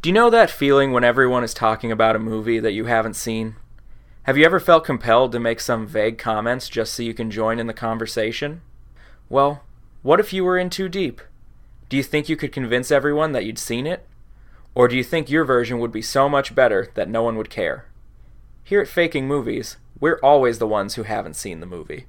Do you know that feeling when everyone is talking about a movie that you haven't seen? Have you ever felt compelled to make some vague comments just so you can join in the conversation? Well, what if you were in too deep? Do you think you could convince everyone that you'd seen it? Or do you think your version would be so much better that no one would care? Here at Faking Movies, we're always the ones who haven't seen the movie.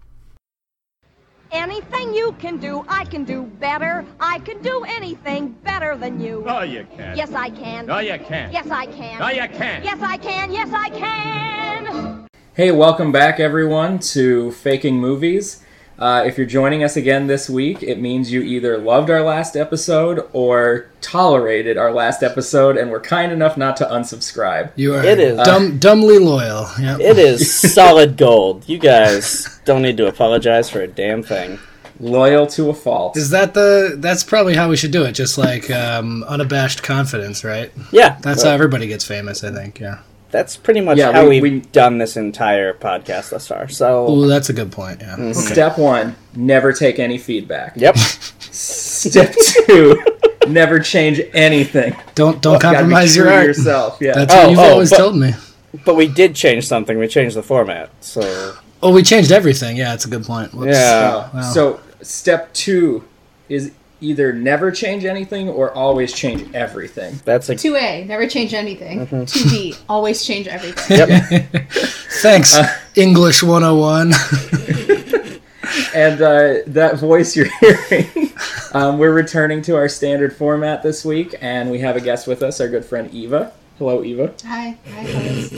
Anything you can do, I can do better. I can do anything better than you. Oh, you can. Yes, I can. No, you can't. Yes, I can. No, you can't. Yes, I can. Yes, I can. Hey, welcome back everyone to Faking Movies. If you're joining us again this week, it means you either loved our last episode or tolerated our last episode and were kind enough not to unsubscribe. You are It is. dumbly loyal. Yep. It is solid gold. You guys don't need to apologize for a damn thing. Loyal to a fault. Is that that's probably how we should do it, just like unabashed confidence, right? Yeah. That's how everybody gets famous, I think, yeah. That's pretty much Yeah, how we- we've done this entire podcast thus far. So, Oh, that's a good point, yeah. Okay. Step 1, never take any feedback. yep. Step 2, never change anything. Don't Gotta be compromise true your to art. yourself. Yeah. That's what you've always told me. But we did change something. We changed the format. So, Oh, we changed everything. Yeah, it's a good point. Whoops. yeah. Wow. So step 2 is either never change anything or always change everything. That's a 2A, never change anything. 2B, always change everything. Yep. Thanks, English 101. And that voice you're hearing, we're returning to our standard format this week, and we have a guest with us, our good friend Eva. Hello, Eva. Hi, guys.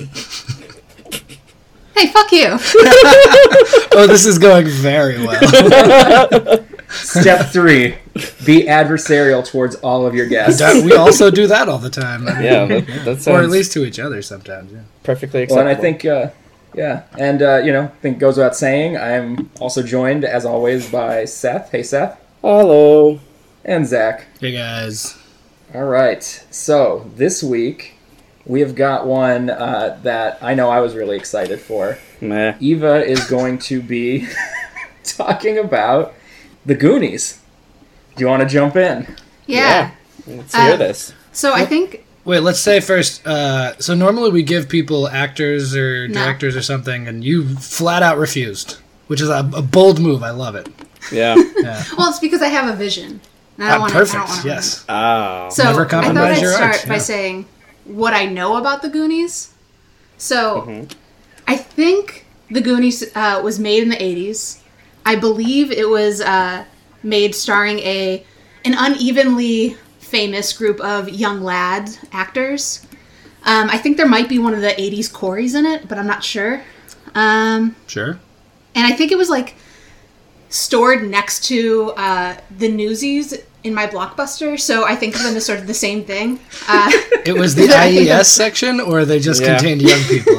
Hey, fuck you. Oh, this is going very well. Step 3, be adversarial towards all of your guests. We also do that all the time. I mean, Yeah, that sounds or at least to each other sometimes, yeah. perfectly Well, acceptable. and I think, I think it goes without saying, I'm also joined, as always, by Seth. Hey, Seth. Hello. And Zach. Hey, guys. All right. So this week we have got one that I know I was really excited for. Meh. Eva is going to be talking about The Goonies. Do you want to jump in? Yeah. Let's hear this. So I think, Wait, let's say first, so normally we give people actors or No. directors or something, and you flat out refused, which is a bold move. I love it. Yeah. well, it's because I have a vision. And I don't wanna, Perfect, I don't wanna yes. Oh. So Never I thought compromise I'd your start art, by yeah. saying what I know about the Goonies. So I think the Goonies was made in the 80s. I believe it was made starring an unevenly famous group of young lad actors. I think there might be one of the 80s Coreys in it, but I'm not sure. Sure. And I think it was like stored next to the Newsies in my Blockbuster, so I think of them as sort of the same thing. It was the IES section, or they just Yeah. contained young people?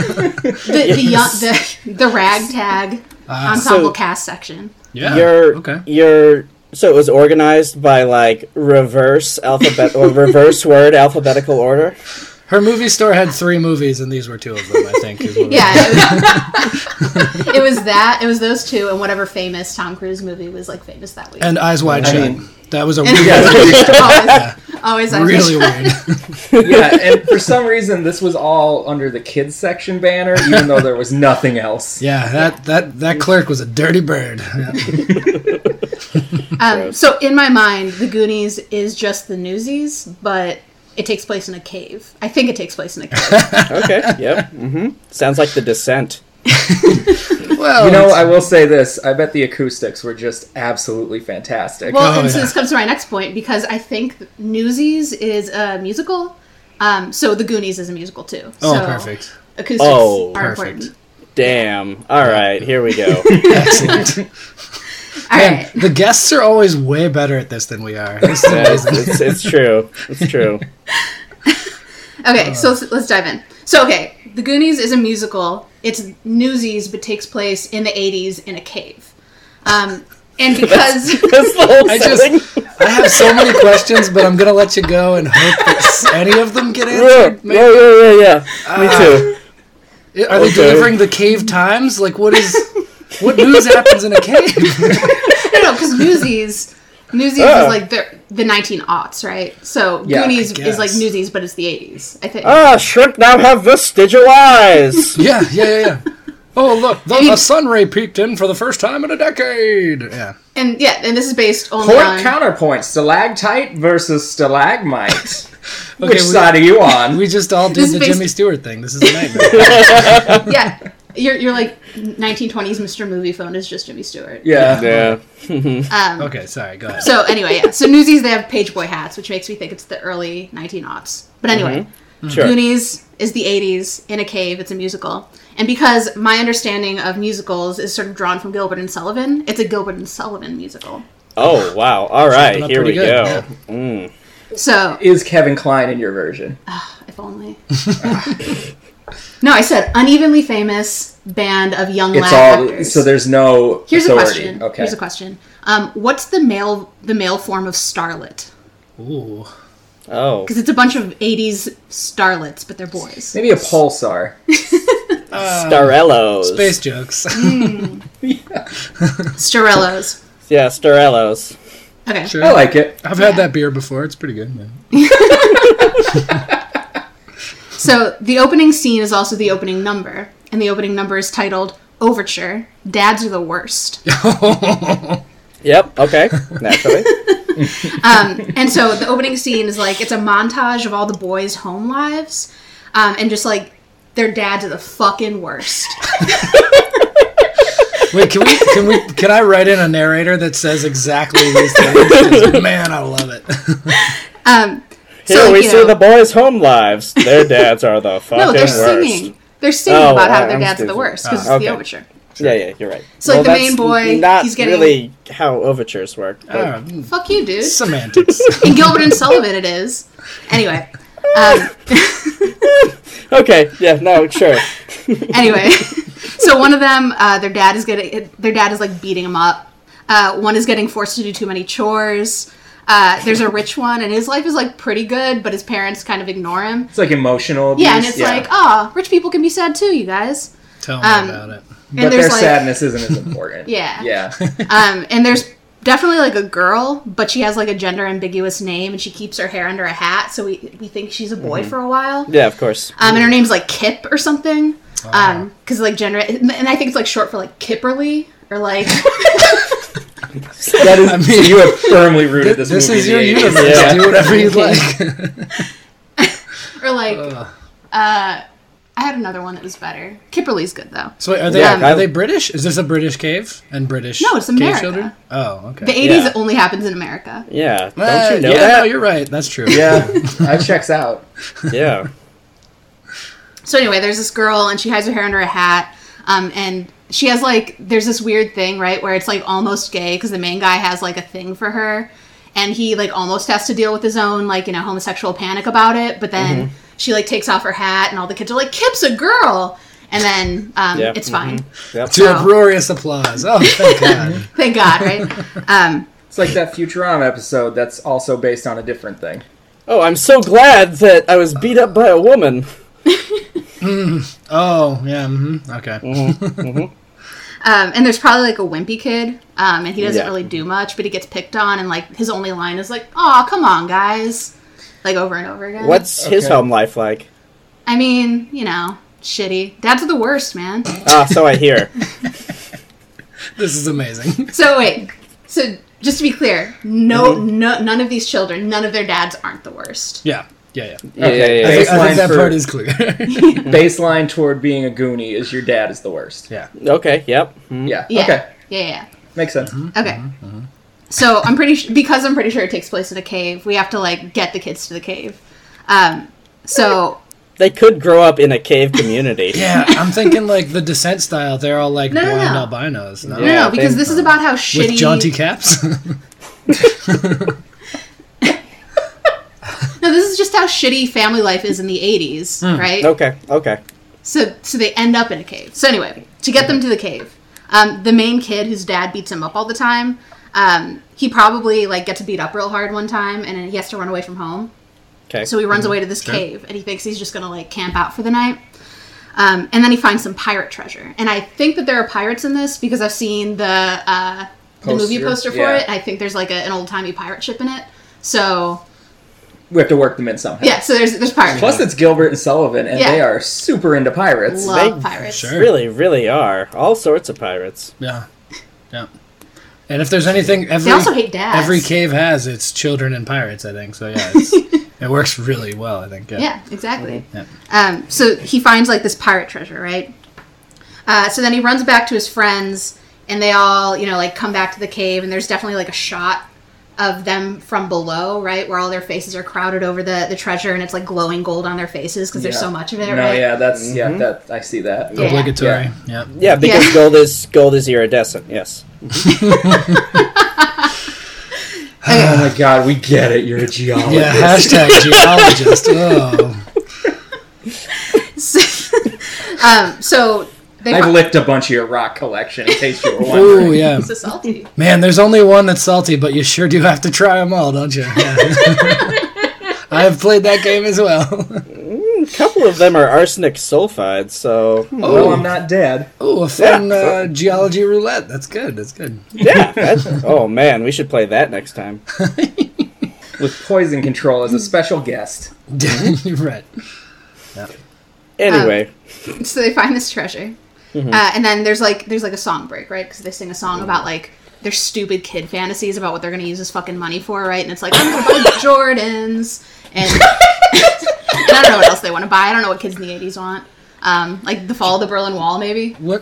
the ragtag ensemble So- cast section. Yeah. Your so it was organized by like reverse alphabet or reverse word alphabetical order. Her movie store had 3 movies, and these were 2 of them, I think. Is what Yeah, it was that. It was those two, and whatever famous Tom Cruise movie was like famous that week. And Eyes Wide I Shut. mean- That was a And- really, always, really weird. Yeah, and for some reason this was all under the kids section banner, even though there was nothing else. Yeah, that clerk was a dirty bird. Yeah. So in my mind, the Goonies is just the Newsies, but it takes place in a cave. I think it takes place in a cave. Okay. Yep. Sounds like The Descent. Well, You know, I will say this, I bet the acoustics were just absolutely fantastic. Well, Oh, and so yeah. this comes to my next point, because I think Newsies is a musical, so the Goonies is a musical too. Oh, So perfect. Acoustics Oh, are perfect. important. Damn. All right. Here we go. Excellent. All Man, right. the guests are always way better at this than we are. This is Yeah, amazing. it's true. It's true. Okay, so let's dive in. So, okay, The Goonies is a musical. It's Newsies, but takes place in the 80s in a cave. And because... That's the whole I setting. I have so many questions, but I'm gonna let you go and hope that any of them get Yeah, answered. Maybe. yeah. Me too. Are they Okay. delivering the cave times? Like, what news happens in a cave? No, because Newsies Newsies is like the 1900s, right? So Yeah, Goonies I is like guess. Newsies, but it's the 80s, I think. Shrimp now have vestigial eyes. Yeah. Oh, look, a sun ray peeked in for the first time in a decade. Yeah. And this is based only Point on... counterpoint: stalactite versus stalagmite. Okay, Which side are you on? We just all did This is the based- Jimmy Stewart thing. This is a nightmare. Yeah, you're like 1920s Mr. Movie Phone is just Jimmy Stewart. Yeah. Okay, sorry, go ahead. So anyway, yeah. So Newsies, they have pageboy hats, which makes me think it's the early 1900s. But anyway, Sure. Goonies is the 80s in a cave. It's a musical. And because my understanding of musicals is sort of drawn from Gilbert and Sullivan, it's a Gilbert and Sullivan musical. Oh, wow. All right, Shaping up here we pretty go. good, So, Is Kevin Kline in your version? if only. No, I said unevenly famous band of young It's lad all actors. so. There's no Here's authority. a question. Okay. Here's a question. What's the male form of starlet? Ooh. Oh. Because it's a bunch of 80s starlets, but they're boys. Maybe a pulsar. Starellos. Space jokes. Starellos. Yeah, Starellos. Okay. Sure. I like it. I've had that beer before. It's pretty good, man. So the opening scene is also the opening number, and the opening number is titled Overture. Dads are the worst. Yep, okay. Naturally. And so the opening scene is like, it's a montage of all the boys' home lives, and just like, their dads are the fucking worst. Wait, can I write in a narrator that says exactly these things? 'Cause, man, I love it. Here like, we you see know- the boys' home lives. Their dads are the fucking No, they're worst. singing. They're singing Oh, about how I'm their dads are the stupid. worst, because it's okay. the overture. Yeah, you're right. So, like, the that's main boy, not he's getting- really how overtures work. But Fuck you, dude. Semantics. In Gilbert and Sullivan it is. Anyway. okay, yeah, no, sure. Anyway, so one of them, their dad is like beating him up. One is getting forced to do too many chores. There's a rich one, and his life is like pretty good, but his parents kind of ignore him. It's like emotional abuse. Yeah, and it's like, oh, rich people can be sad too, you guys. Tell me about it. but and their there's like, sadness isn't as important. Yeah. Yeah. And there's definitely like a girl, but she has like a gender ambiguous name, and she keeps her hair under a hat, so we think she's a boy for a while. Yeah, of course. And her name's like Kip or something. Because like gender, and I think it's like short for like Kipperly or like. That is. So you have firmly rooted this This movie. is in your the 80s. universe. Yeah. Do whatever you'd like. Or like, I had another one that was better. Kipperly's good though. So wait, are they Yeah, are they British? Is this a British cave and British? No, it's cave America. children? Oh, okay. The 80s Yeah. only happens in America. Yeah, don't you know yeah, that? no, you're right. That's true. Yeah, that checks out. Yeah. So anyway, there's this girl and she hides her hair under a hat, and she has like, there's this weird thing, right, where it's like almost gay because the main guy has like a thing for her, and he like almost has to deal with his own like, you know, homosexual panic about it, but then she like takes off her hat and all the kids are like, Kip's a girl, and then Yeah. it's fine. Yep. To uproarious applause. Oh, thank God. Thank God, right? It's like that Futurama episode that's also based on a different thing. Oh, I'm so glad that I was beat up by a woman. Oh, yeah. Okay. And there's probably like a wimpy kid, and he doesn't Yeah. really do much, but he gets picked on, and like his only line is like, "Aw, come on, guys," like over and over again. What's his Okay. home life like? I mean, you know, shitty. Dads are the worst, man. So I hear. This is amazing. So wait, so just to be clear, none of these children, none of their dads aren't the worst. Yeah. Yeah, Okay. I think Baseline that for- part is clear. Baseline toward being a Goonie is your dad is the worst. Yeah. Okay, yep. Yeah. Yeah, Okay. yeah. Makes sense. Okay. So I'm pretty because I'm pretty sure it takes place in a cave. We have to like get the kids to the cave. So They could grow up in a cave community. Yeah, I'm thinking like the Descent style. They're all like No, no, blind no. albinos. No? Yeah. no, because they- this is about how shitty. With jaunty caps? No, this is just how shitty family life is in the 80s, right? Okay. So they end up in a cave. So anyway, to get them to the cave, the main kid whose dad beats him up all the time, he probably like gets beat up real hard one time, and then he has to run away from home. Okay. So he runs away to this cave, and he thinks he's just gonna like camp out for the night. And then he finds some pirate treasure, and I think that there are pirates in this because I've seen the movie poster for yeah. it. I think there's like an old timey pirate ship in it. So We have to work them in somehow. yeah, so there's pirates. Plus, it's Gilbert and Sullivan, and Yeah. they are super into pirates. Love They- pirates. Sure. Really, really are. All sorts of pirates. Yeah. Yeah. And if there's anything They also hate dads. every cave has, it's children and pirates, I think. So yeah, it works really well, I think. Yeah, exactly. Yeah. So he finds like this pirate treasure, right? So then he runs back to his friends, and they all, like come back to the cave, and there's definitely like a shot of them from below, right, where all their faces are crowded over the treasure, and it's like glowing gold on their faces because there's so much of it, No, right? yeah, that's that I see that. Yeah. Obligatory. Yeah. Yeah, because gold is iridescent. Yes. Oh my god, we get it. You're a geologist. Yeah, hashtag geologist. Oh. So they I've licked a bunch of your rock collection in case you were Ooh, wondering. yeah. so salty. Man, there's only one that's salty, but you sure do have to try them all, don't you? Yeah. I have played that game as well. A couple of them are arsenic sulfide, so Well, I'm not dead. Oh, a fun geology roulette. That's good. That's good. yeah. Oh man, we should play that next time. With poison control as a special guest. You're right. Anyway, So they find this treasure, and then there's like a song break, right? Because they sing a song about like their stupid kid fantasies about what they're going to use this fucking money for, right? And it's like, I'm going to buy Jordans, and, and I don't know what else they want to buy. I don't know what kids in the 80s want. Like the fall of the Berlin Wall, maybe. What?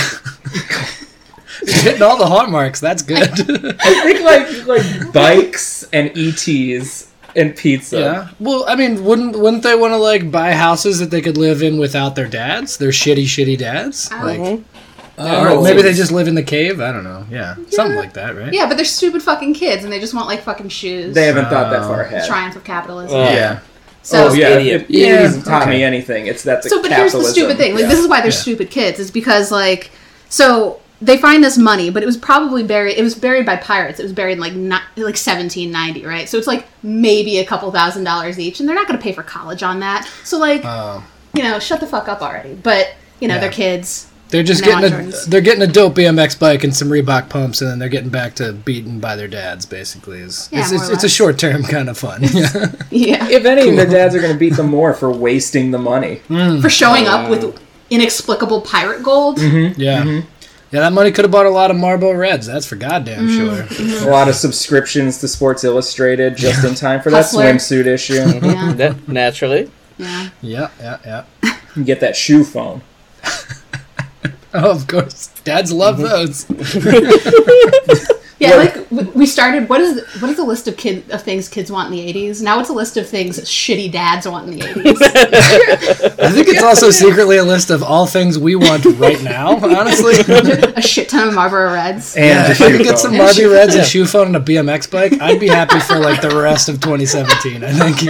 It's hitting all the hallmarks. That's good. I think like bikes and ETs and pizza. Yeah. Well, I mean, wouldn't they want to like buy houses that they could live in without their dads? Their shitty dads. Like, or maybe they just live in the cave. I don't know. Yeah, something like that, right? Yeah, but they're stupid fucking kids, and they just want like fucking shoes. They haven't thought that far ahead. Triumph of capitalism. Yeah. So, Oh yeah, Idiot. if Yeah, hasn't taught okay. me anything, it's that's So, but here's the stupid thing. Like, Yeah. this is why they're stupid kids. Is because like, so they find this money, but it was probably buried. It was buried by pirates. It was buried in like 1790, right? So it's like maybe a couple $1,000s each, and they're not going to pay for college on that. So like, shut the fuck up already. But they're kids. They're just And they getting want Jordans. they're getting a dope BMX bike and some Reebok pumps, and then they're getting back to beaten by their dads. Basically, Yeah, it's more or it's a less. short term kind of fun. Yeah. Yeah, If any, their dads are going to beat them more for wasting the money. for showing up with inexplicable pirate gold. Yeah, that money could have bought a lot of Marlboro Reds. That's for goddamn sure. A lot of subscriptions to Sports Illustrated just in time for that Hustler. swimsuit issue. Yeah, that naturally. yeah. Yeah. You get that shoe phone. Oh, of course, dads love those. Yeah, like we started. What is the list of things kids want in the 80s? Now it's a list of things shitty dads want in the 80s. I think it's also secretly a list of all things we want right now. Honestly, A shit ton of Marlboro Reds. And yeah, the if I shoe could get phone. some Marby Reds, a shoe phone, and a BMX bike, I'd be happy for like the rest of 2017. I think.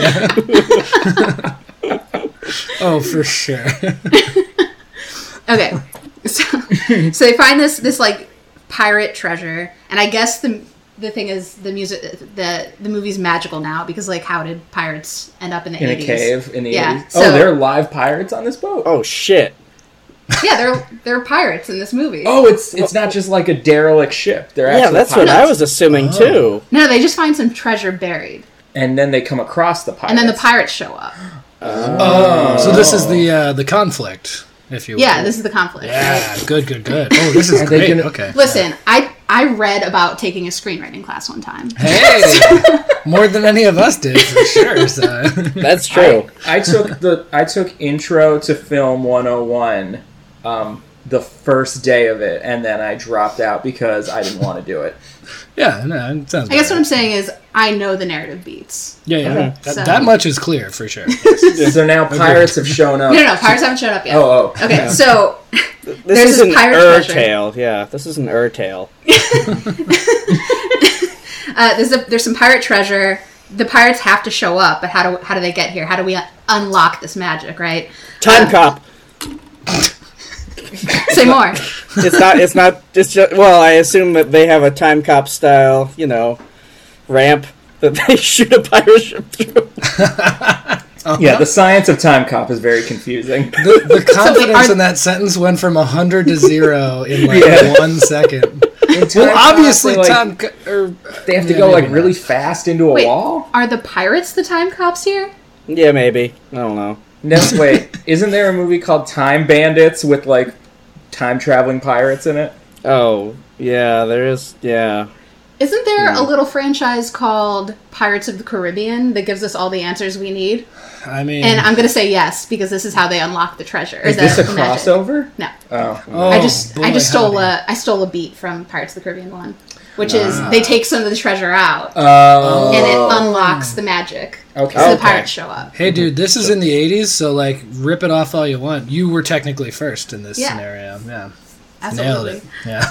Yeah. Oh, for sure. Okay, so they find this like pirate treasure, and I guess the thing is the movie's magical now because like how did pirates end up in the 80s? In a cave in the 80s. So- Oh, there are live pirates on this boat? Oh shit. Yeah, they're pirates in this movie. Oh, it's not just like a derelict ship. They're actually Yeah, that's pirates. what I was assuming too. No, they just find some treasure buried, And then they come across the pirates. and then the pirates show up. So this is the conflict, if you will. Yeah, this is the conflict. Yeah, good. Oh, this is Are they great. gonna- Okay. Listen, I read about taking a screenwriting class one time. Hey, more than any of us did for sure. So. That's true. I took Intro to Film 101 the first day of it, and then I dropped out because I didn't want to do it. Yeah, no, it sounds. I guess what right. I'm saying is I know the narrative beats. Yeah. So- That much is clear for sure. So now pirates have shown up. No, pirates haven't showed up yet. Oh. Okay, so This There's is this an pirate treasure. tale. Yeah, this is an tale. there's some pirate treasure. The pirates have to show up, but how do they get here? How do we unlock this magic? Right? Time cop. Say more. It's not. It's just. Well, I assume that they have a time cop style, ramp that they shoot a pirate ship through. Yeah, the science of Time Cop is very confusing. The confidence are- in that sentence went from 100 to 0 in like Yeah. 1 second. Well, obviously, like, they have to go like really fast into a Wait, wall. are the pirates the time cops here? Yeah, maybe. I don't know. No, wait, isn't there a movie called Time Bandits with like time traveling pirates in it? Oh, yeah, there is. Yeah. Isn't there a little franchise called Pirates of the Caribbean that gives us all the answers we need? I mean, And I'm gonna say yes because this is how they unlock the treasure. Is this a magic. crossover? No. Oh. I just boy, stole howdy. a beat from Pirates of the Caribbean 1, which is they take some of the treasure out Oh. and it unlocks the magic. Okay. So the Okay. pirates show up. Hey, dude, this is in the 80s, so, like, rip it off all you want. You were technically first in this Yeah. scenario. Yeah. Absolutely. Nailed it. Yeah.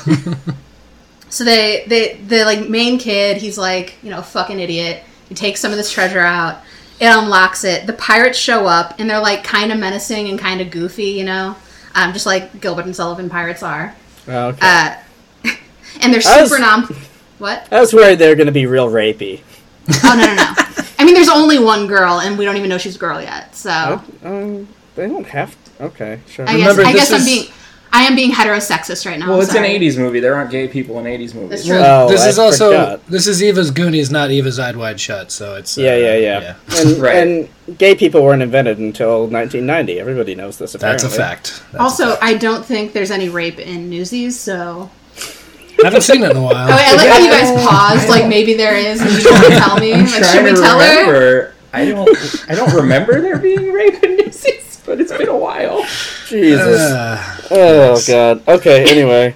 So the like main kid, he's like, you know, fucking idiot. He takes some of this treasure out. It unlocks it. The pirates show up and they're like kind of menacing and kind of goofy, you know, just like Gilbert and Sullivan pirates are. Oh, okay. And they're I was- super What? I was worried they were going to be real rapey. Oh no. I mean, there's only one girl, and we don't even know she's a girl yet. So They don't have to. Okay, sure. I Remember, guess this I am being heterosexist right now. Well, I'm it's sorry. an 80s movie. There aren't gay people in 80s movies. That's true. Oh, this I is also forgot. this is Eva's Goonies, not Eva's Eyed Wide Shut. So it's Yeah. And, Right. and gay people weren't invented until 1990. Everybody knows this, That's apparently. a fact. That's Also, a fact. I don't think there's any rape in Newsies, so... I haven't seen it in a while. Oh, wait, I like how you guys paused, like maybe there is, and you don't want to tell me. Like, should Trying we to tell her? remember. I don't remember there being rape in Newsies, but it's been a while. Jesus. Oh, God. Okay, anyway.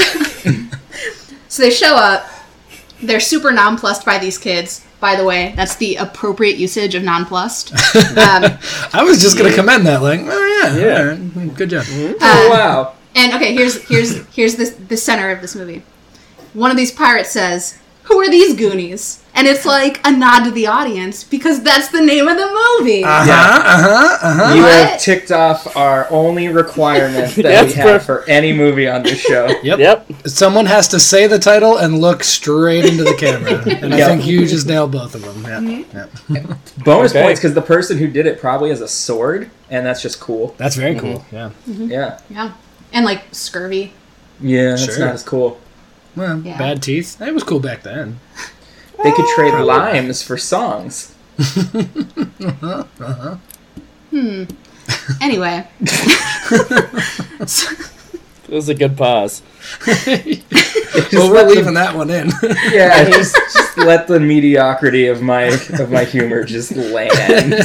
So they show up. They're super nonplussed by these kids. By the way, that's the appropriate usage of nonplussed. I was just gonna commend that. Like, oh yeah, Yeah. all right, good job. Oh, wow. And okay, here's the center of this movie. One of these pirates says, "Who are these Goonies?" And it's like a nod to the audience because that's the name of the movie. You What? have ticked off our only requirement that That's we have for any movie on this show. Yep. Someone has to say the title and look straight into the camera, and I Yep. think you just nailed both of them. Yeah, yeah. Bonus Okay. points because the person who did it probably has a sword, and that's just cool. That's very cool. Yeah. Yeah. Yeah. And like scurvy. Yeah, that's Sure. not as cool. Well, Yeah. bad teeth. That was cool back then. They could trade limes for songs. Anyway. It was a good pause. Well, we're leaving that one in. Yeah, just let the mediocrity of my humor just land.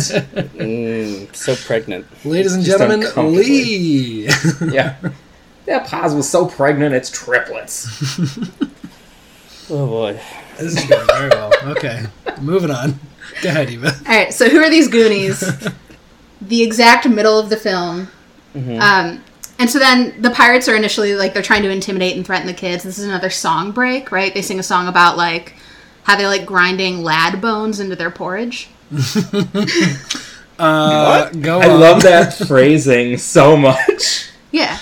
So pregnant. Ladies and Just gentlemen, uncomfortably. Lee. Yeah. That pause was so pregnant, it's triplets. Oh, boy. This is going very well. Okay, moving on. Go ahead, Eva. All right, so who are these Goonies? The exact middle of the film. And so then the pirates are initially, like, they're trying to intimidate and threaten the kids. This is another song break, right? They sing a song about, like, how they like grinding lad bones into their porridge. Go I on. love that phrasing so much. Yeah.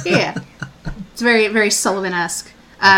It's very, very Sullivan-esque.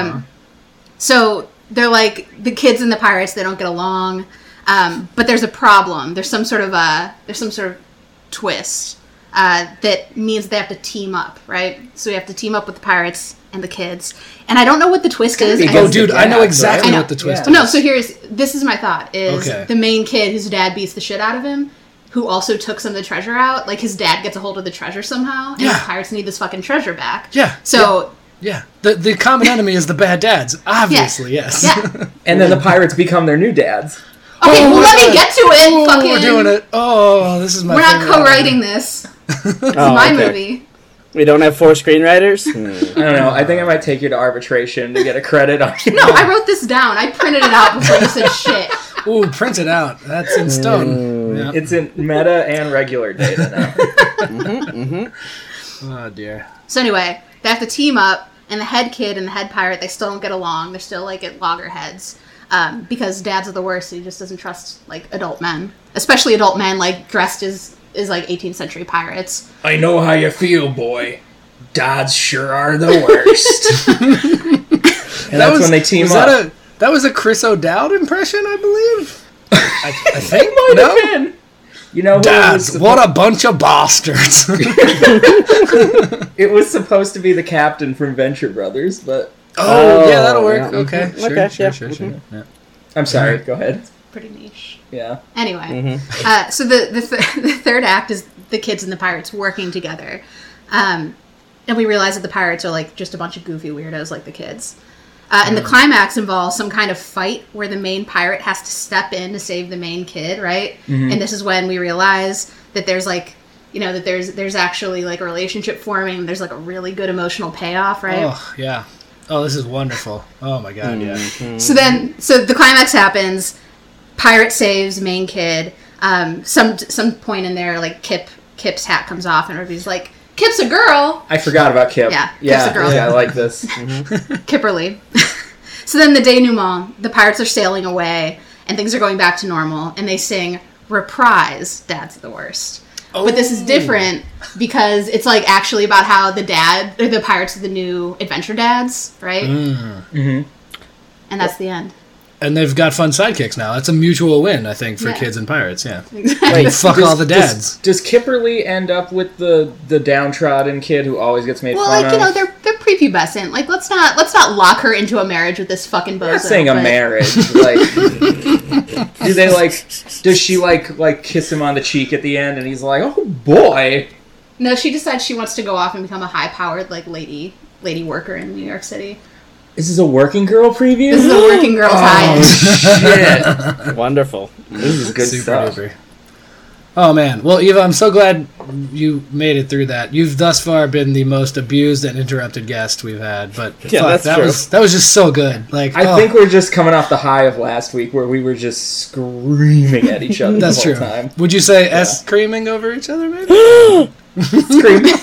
So they're like, the kids and the pirates, they don't get along. But there's a problem. There's some sort of twist that means they have to team up, right? So we have to team up with the pirates and the kids. And I don't know what the twist is. be I good. Oh, just- dude, I know Yeah, exactly I know. what the twist Yeah. is. No, so this is my thought, is Okay. the main kid whose dad beats the shit out of him, who also took some of the treasure out, like his dad gets a hold of the treasure somehow, and Yeah. the pirates need this fucking treasure back. Yeah. So, Yeah. The common enemy is the bad dads. Obviously, yes. yeah. And then the pirates become their new dads. Okay, well, my let me God. get to it, Oh, fucking... we're doing it. Oh, this is my We're not favorite co-writing one. this. It's Oh, my okay. movie. We don't have 4 screenwriters? I don't know. I think I might take you to arbitration to get a credit on No, I wrote this down. I printed it out before you said shit. Ooh, print it out. That's in stone. Yeah. It's in meta and regular data now. Oh, dear. So anyway, they have to team up, and the head kid and the head pirate, they still don't get along. They're still, like, at loggerheads. Because dads are the worst, he just doesn't trust, like, adult men. Especially adult men, like, dressed as like, 18th century pirates. I know how you feel, boy. Dads sure are the worst. And that's when they team was up. That was a Chris O'Dowd impression, I believe. I think. Might No? have been. You know, Dads, what a bunch of bastards. It was supposed to be the captain from Venture Brothers, but Oh, yeah, that'll work. Yeah. Okay, sure, Okay, sure, yeah. sure. Yeah. I'm sorry. Go ahead. Pretty niche. Yeah. Anyway, so the third act is the kids and the pirates working together. And we realize that the pirates are like just a bunch of goofy weirdos like the kids. And the climax involves some kind of fight where the main pirate has to step in to save the main kid, right? And this is when we realize that there's like, that there's actually like a relationship forming. There's like a really good emotional payoff, right? Oh, yeah. Oh, this is wonderful. Oh, my God, yeah. So the climax happens. Pirate saves main kid. Some point in there, like Kip's hat comes off, and everybody's like, "Kip's a girl." I forgot about Kip. Yeah, Kip's a girl. Yeah, I like this. Kipperly. So then the denouement, the pirates are sailing away, and things are going back to normal, and they sing "Reprise, Dad's the Worst." Oh. But this is different because it's like actually about how the pirates are the new adventure dads, right? And that's the end. And they've got fun sidekicks now. That's a mutual win, I think, for kids and pirates, yeah. Wait, fuck all the dads. Does Kipperly end up with the downtrodden kid who always gets made Well, fun like, of? they're prepubescent. Like, let's not lock her into a marriage with this fucking bozo. I'm not saying a marriage. Like, does she like kiss him on the cheek at the end, and he's like, "Oh boy." No, she decides she wants to go off and become a high-powered like lady worker in New York City. Is this a working girl preview? This is a working girl tie-in. Shit. Wonderful. This is good Super stuff. duper. Oh, man. Well, Eva, I'm so glad you made it through that. You've thus far been the most abused and interrupted guest we've had, but Yeah, that's that true. was just so good. Like, I think we're just coming off the high of last week where we were just screaming at each other that's the whole true. time. Would you say screaming over each other, maybe? Screaming.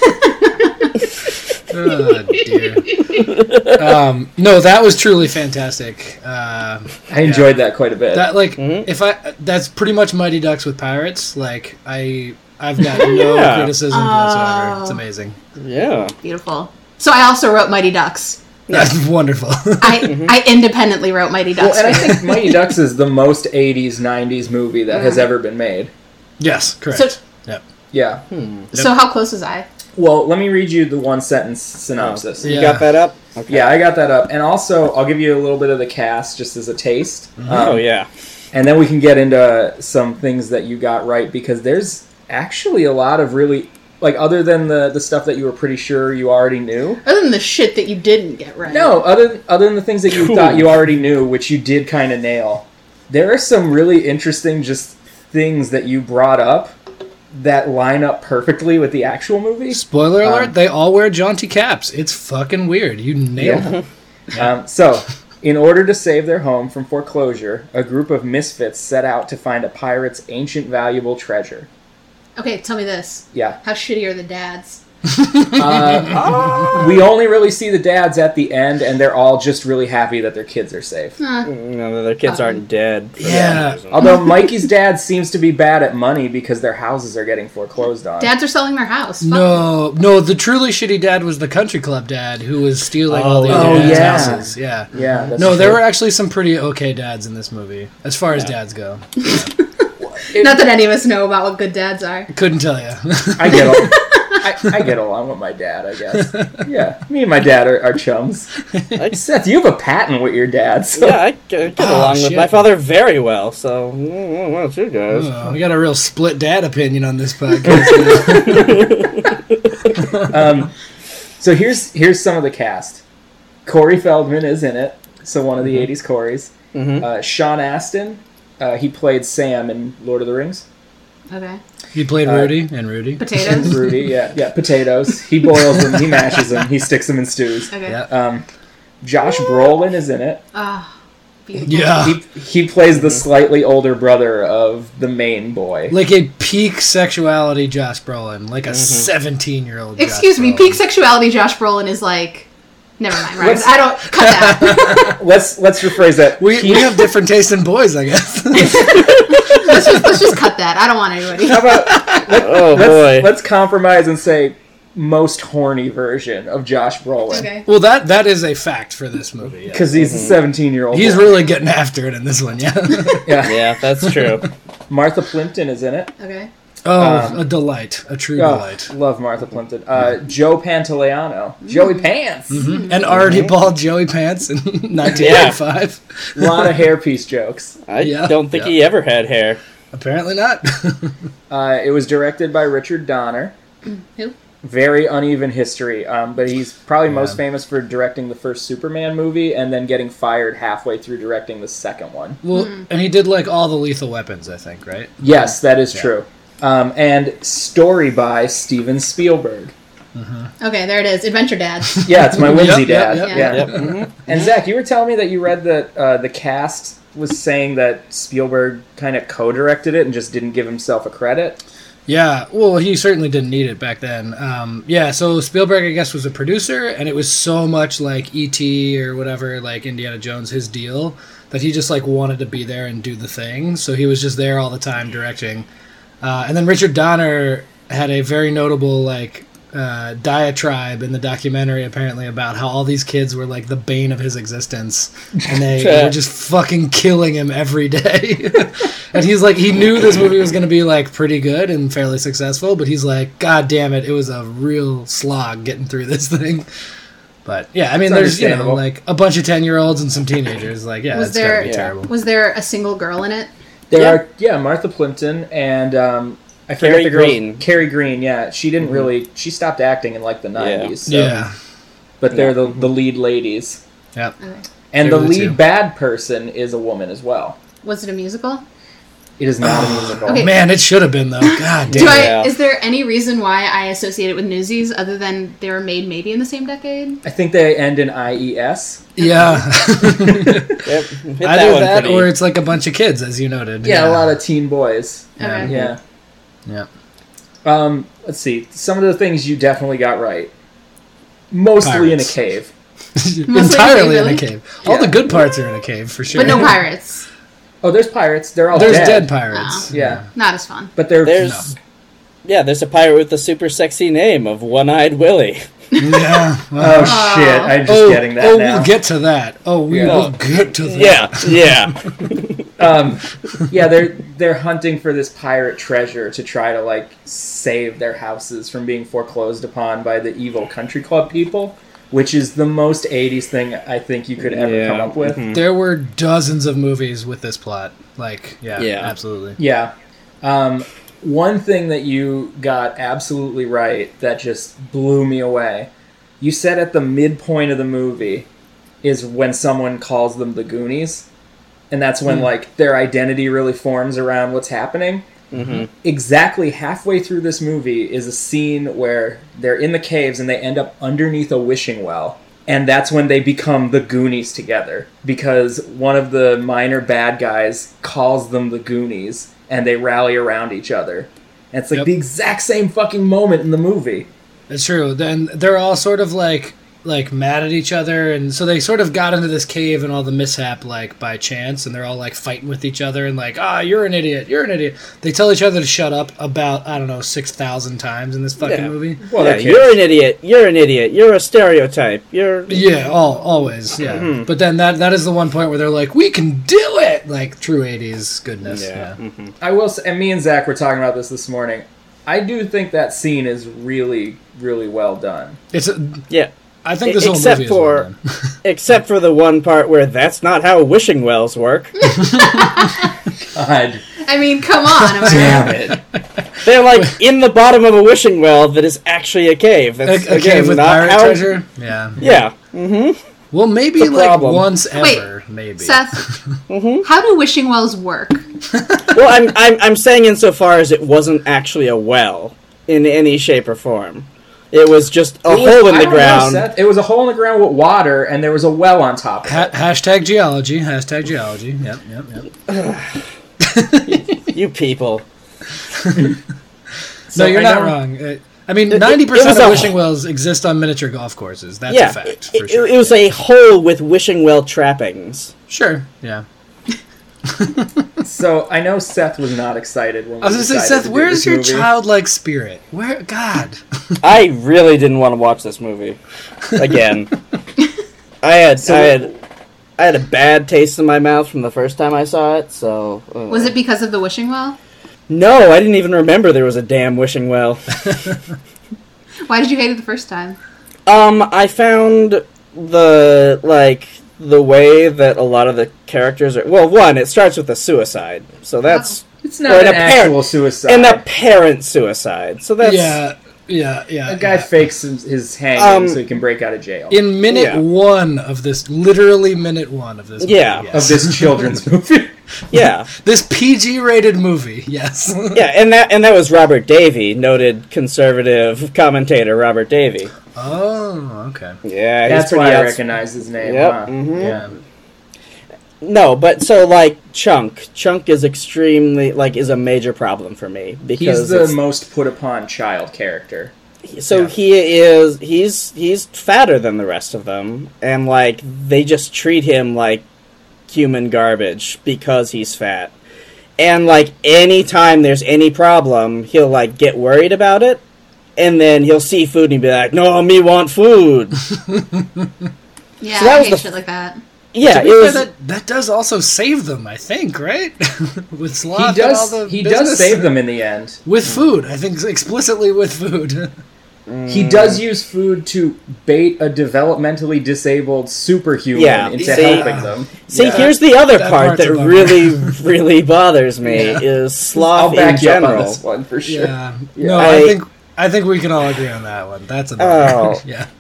Oh, dear. No, that was truly fantastic. I enjoyed that quite a bit. That that's pretty much Mighty Ducks with pirates. Like I've got no criticism whatsoever. It's amazing. Yeah. Beautiful. So I also wrote Mighty Ducks. That's wonderful. I independently wrote Mighty Ducks. Well, and I think Mighty Ducks is the most 80s, 90s movie that has ever been made. Yes, correct. So- Yep. Yeah. So how close was I? Well, let me read you the one-sentence synopsis. Yeah. You got that up? Okay. Yeah, I got that up. And also, I'll give you a little bit of the cast just as a taste. Oh, yeah. And then we can get into some things that you got right, because there's actually a lot of really, like, other than the stuff that you were pretty sure you already knew. Other than the shit that you didn't get right. No, other than the things that you thought you already knew, which you did kind of nail. There are some really interesting just things that you brought up that line up perfectly with the actual movie. Spoiler alert, they all wear jaunty caps. It's fucking weird. You nailed it. So, in order to save their home from foreclosure, a group of misfits set out to find a pirate's ancient valuable treasure. Okay, tell me this. Yeah. How shitty are the dads? We only really see the dads at the end, and they're all just really happy that their kids are safe. No, their kids aren't dead. for Yeah. that reason. Although Mikey's dad seems to be bad at money because their houses are getting foreclosed on. Dads are selling their house. Fuck. No, the truly shitty dad was the country club dad who was stealing all the Oh, other dads' yeah. houses. Yeah. Yeah, that's No, there true. were actually some pretty okay dads in this movie, as far as dads go. Not that any of us know about what good dads are. Couldn't tell you. I get along. I get along with my dad, I guess. Yeah, me and my dad are chums. Seth, you have a patent with your dad. So. Yeah, I get along with shit. my father very well, so what about you guys? We got a real split dad opinion on this podcast. So here's some of the cast. Corey Feldman is in it, so one of the 80s Coreys. Sean Astin, he played Sam in Lord of the Rings. Okay. He played Rudy and Rudy. Potatoes? Rudy, yeah, potatoes. He boils them, he mashes them, he sticks them in stews. Okay. Yeah. Josh Brolin is in it. Beautiful. Yeah. He plays the slightly older brother of the main boy. Like a peak sexuality Josh Brolin. Like a 17-year-old Excuse me, peak sexuality Josh Brolin is like... Never mind, right? I don't... Cut that. Let's rephrase that. We have different taste in boys, I guess. Let's just cut that. I don't want anybody. How about Oh boy. let's compromise and say most horny version of Josh Brolin. Okay. Well, that is a fact for this movie. Yeah. Because he's a 17-year-old. He's really getting after it in this one, yeah. Yeah. Yeah, that's true. Martha Plimpton is in it. Okay. Oh, a delight. A true delight. Love Martha Plimpton. Joe Pantoliano. Joey Pants. And already bald Joey Pants in 1985. A lot of hairpiece jokes. I don't think he ever had hair. Apparently not. It was directed by Richard Donner. Who? Very uneven history, but he's probably most famous for directing the first Superman movie and then getting fired halfway through directing the second one. Well, and he did like all the Lethal Weapons, I think, right? Yes, that is true. And story by Steven Spielberg. Okay, there it is. Adventure Dads. Yeah, it's my whimsy dad. Yep. And Zach, you were telling me that you read that the cast was saying that Spielberg kind of co-directed it and just didn't give himself a credit. Yeah, well, he certainly didn't need it back then. So Spielberg, I guess, was a producer, and it was so much like E.T. or whatever, like Indiana Jones, his deal, that he just like wanted to be there and do the thing. So he was just there all the time directing. And then Richard Donner had a very notable like diatribe in the documentary, apparently, about how all these kids were like the bane of his existence, and they were just fucking killing him every day. And he's like, he knew this movie was going to be like pretty good and fairly successful, but he's like, God damn it, it was a real slog getting through this thing. But yeah, I mean, there's like a bunch of 10-year-olds and some teenagers. Like, yeah, it's gotta be terrible. Was there a single girl in it? There are Martha Plimpton and I forget the girl. Carrie Green, yeah. She didn't really... She stopped acting in, like, the 90s. So. But they're the lead ladies. Yep. Okay. And the lead bad person is a woman as well. Was it a musical? It is not a musical. Okay. Man, it should have been, though. God damn. Is there any reason why I associate it with Newsies other than they were made maybe in the same decade? I think they end in IES. Yeah. Either that or it's like a bunch of kids, as you noted. Yeah, a lot of teen boys. Okay. Yeah. Yeah. Let's see. Some of the things you definitely got right. Mostly Pirates. in a cave. Entirely really? in a cave. All the good parts are in a cave, for sure. But no pirates. Oh, there's pirates. They're all There's dead. dead pirates. Oh. Yeah. Not as fun. But there's a pirate with a super sexy name of One-Eyed Willie. Yeah. Oh, shit. I'm just getting that now. We'll get to that. We'll get to that. They're hunting for this pirate treasure to try to, like, save their houses from being foreclosed upon by the evil country club people, which is the most 80s thing I think you could ever come up with. Mm-hmm. There were dozens of movies with this plot. Like, absolutely. Yeah. One thing that you got absolutely right that just blew me away, you said at the midpoint of the movie is when someone calls them the Goonies, and that's when like their identity really forms around what's happening. Mm-hmm. Exactly halfway through this movie is a scene where they're in the caves and they end up underneath a wishing well. And that's when they become the Goonies together, because one of the minor bad guys calls them the Goonies, and they rally around each other. And it's like the exact same fucking moment in the movie. It's true. Then they're all sort of like mad at each other, and so they sort of got into this cave and all the mishap like by chance, and they're all like fighting with each other and like, you're an idiot. They tell each other to shut up about 6,000 times in this fucking movie. Well, you're an idiot. You're an idiot. You're a stereotype. Always. Mm-hmm. But then that is the one point where they're like, we can do it, like true 80s goodness. Yeah. Mm-hmm. I will say, and me and Zach were talking about this morning. I do think that scene is really, really well done. I think this whole movie is well done. Except for the one part where that's not how wishing wells work. God. I mean, come on. Damn it. They're like in the bottom of a wishing well that is actually a cave. That's a cave with pirate treasure? Yeah. Yeah. Mm-hmm. Well, maybe like once ever, maybe. Seth, how do wishing wells work? Well, I'm saying insofar as it wasn't actually a well in any shape or form. It was just a hole in the ground. It was a hole in the ground with water, and there was a well on top of it. Hashtag geology. Yep. You people. No, you're not wrong. I mean, 90% of wishing wells exist on miniature golf courses. That's a fact, for sure. It was a hole with wishing well trappings. Sure, yeah. So, I know Seth was not excited when we I was going to say, Seth, where's your childlike spirit? Where? God. I really didn't want to watch this movie again. I had a bad taste in my mouth from the first time I saw it, so... Was it because of the wishing well? No, I didn't even remember there was a damn wishing well. Why did you hate it the first time? I found the way that a lot of the characters are... Well, one, it starts with a suicide. So that's... It's not an actual suicide. An apparent suicide. So that's... Yeah. A guy fakes his hanging so he can break out of jail. In minute one of this, literally minute one of this movie, yes. Of this children's movie. Yeah. This PG-rated movie, yes. Yeah, and that was Robert Davey, noted conservative commentator Robert Davey. Oh, okay. Yeah, that's why I recognize his name. Yep. Huh? Mm-hmm. Yeah. No, but so Chunk is extremely is a major problem for me because he's the most put upon child character. So he's fatter than the rest of them, and they just treat him like human garbage because he's fat. And anytime there's any problem, he'll get worried about it, and then he'll see food and be like, "No, me want food." Yeah, so I hate shit like that. Yeah, that does also save them, I think, right? With sloth, he does save them in the end with food. I think explicitly with food. He does use food to bait a developmentally disabled superhuman into helping them. See, here's the other part that really, really bothers me is sloth I'll back in general. You up on this one for sure. Yeah. No, I think we can all agree on that one. That's about yeah.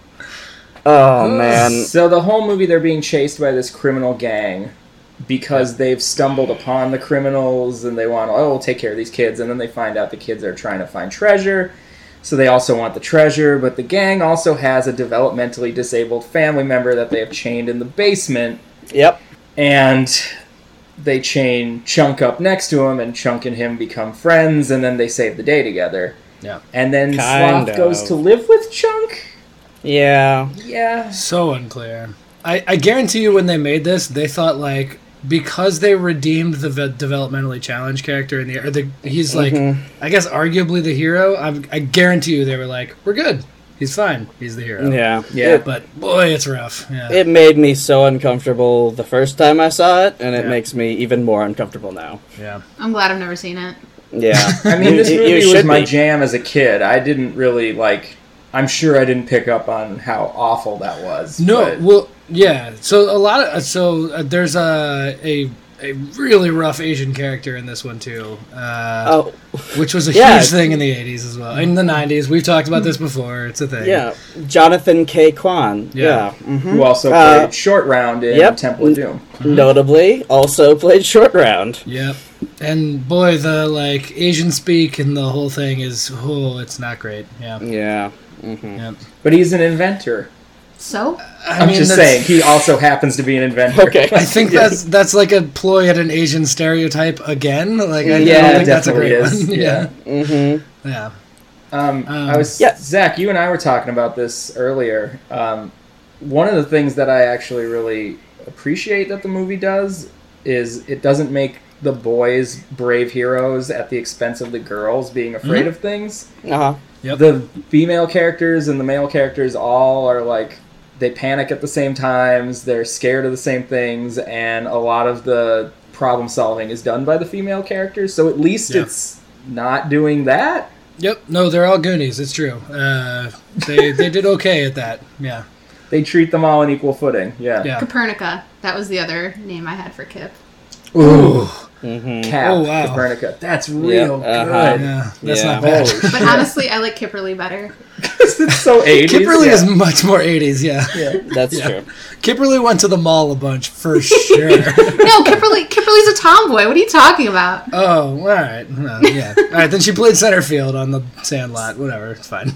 Oh, man. So the whole movie, they're being chased by this criminal gang because they've stumbled upon the criminals and they want, we'll take care of these kids. And then they find out the kids are trying to find treasure. So they also want the treasure. But the gang also has a developmentally disabled family member that they have chained in the basement. Yep. And they chain Chunk up next to him, and Chunk and him become friends. And then they save the day together. Yeah. And then Sloth goes to live with Chunk. Yeah. Yeah. So unclear. I guarantee you when they made this, they thought because they redeemed the developmentally challenged character he's I guess arguably the hero. I guarantee you they were like, we're good. He's fine. He's the hero. Yeah. But boy, it's rough. Yeah. It made me so uncomfortable the first time I saw it, and it makes me even more uncomfortable now. Yeah. I'm glad I've never seen it. Yeah. I mean, this movie was my jam as a kid. I didn't really I'm sure I didn't pick up on how awful that was. No, well, yeah. So there's a really rough Asian character in this one too. Which was a huge thing in the 80s as well. In the 90s, we've talked about this before. It's a thing. Yeah, Jonathan K. Kwan. Yeah. Mm-hmm. Who also played Short Round in Temple of Doom. Notably, also played Short Round. Yep. And boy, the Asian speak and the whole thing is it's not great. Yeah. Yeah. Mm-hmm. Yep. But he's an inventor. So? I'm just saying, he also happens to be an inventor. Okay. I think that's a ploy at an Asian stereotype again. I don't think that's a great one. Yeah. Mm-hmm. Yeah. Zach, you and I were talking about this earlier. One of the things that I actually really appreciate that the movie does is it doesn't make the boys brave heroes at the expense of the girls being afraid of things. Uh-huh. Yep. The female characters and the male characters all are they panic at the same times, they're scared of the same things, and a lot of the problem solving is done by the female characters, so at least it's not doing that. Yep. No, they're all Goonies, it's true. They did okay at that. Yeah. They treat them all on equal footing. Yeah. Copernica. That was the other name I had for Kip. Ooh. Mm-hmm. Cap, Copernica. That's real good. Yeah, that's not bad. But honestly, I like Kipperly better. Because it's so 80s. Kipperly is much more 80s, yeah. That's true. Kipperly went to the mall a bunch, for sure. No, Kipperly's a tomboy. What are you talking about? Oh, all right. Well, yeah. All right, then she played center field on the Sandlot. Whatever, it's fine.